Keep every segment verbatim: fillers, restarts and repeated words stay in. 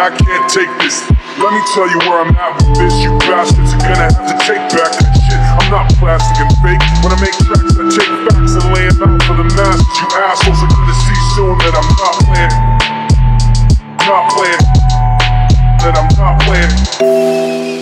I can't take this. Let me tell you where I'm at with this. You bastards are gonna have to take back that shit. I'm not plastic and fake. When I make tracks, I take facts and lay them out for the masses. You assholes are gonna see soon that I'm not playing. Not playing. That I'm not playing.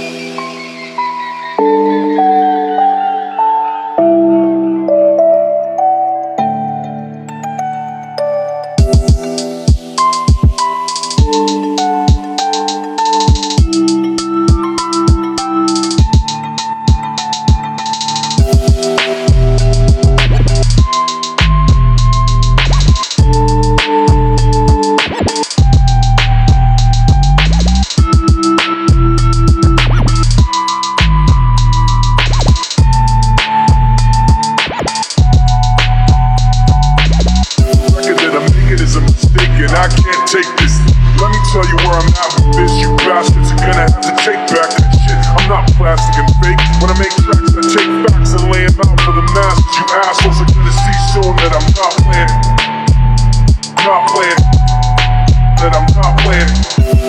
And I can't take this. Let me tell you where I'm at with this. You bastards are gonna have to take back that shit. I'm not plastic and fake. When I make tracks, I take facts and lay them out for the masses. You assholes are gonna see soon that I'm not playing. Not playing. That I'm not playing.